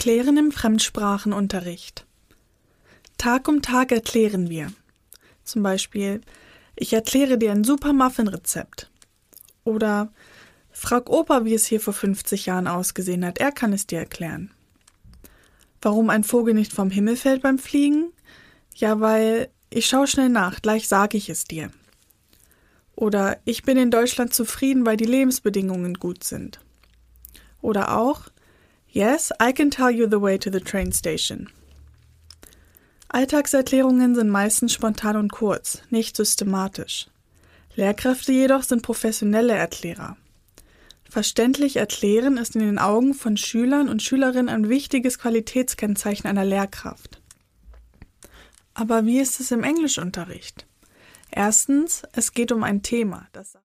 Erklären im Fremdsprachenunterricht. Tag um Tag erklären wir. Zum Beispiel, ich erkläre dir ein super Muffin-Rezept. Oder, frag Opa, wie es hier vor 50 Jahren ausgesehen hat, er kann es dir erklären. Warum ein Vogel nicht vom Himmel fällt beim Fliegen? Ja, weil, ich schau schnell nach, gleich sage ich es dir. Oder, ich bin in Deutschland zufrieden, weil die Lebensbedingungen gut sind. Oder auch, yes, I can tell you the way to the train station. Alltagserklärungen sind meistens spontan und kurz, nicht systematisch. Lehrkräfte jedoch sind professionelle Erklärer. Verständlich erklären ist in den Augen von Schülern und Schülerinnen ein wichtiges Qualitätskennzeichen einer Lehrkraft. Aber wie ist es im Englischunterricht? Erstens, es geht um ein Thema, das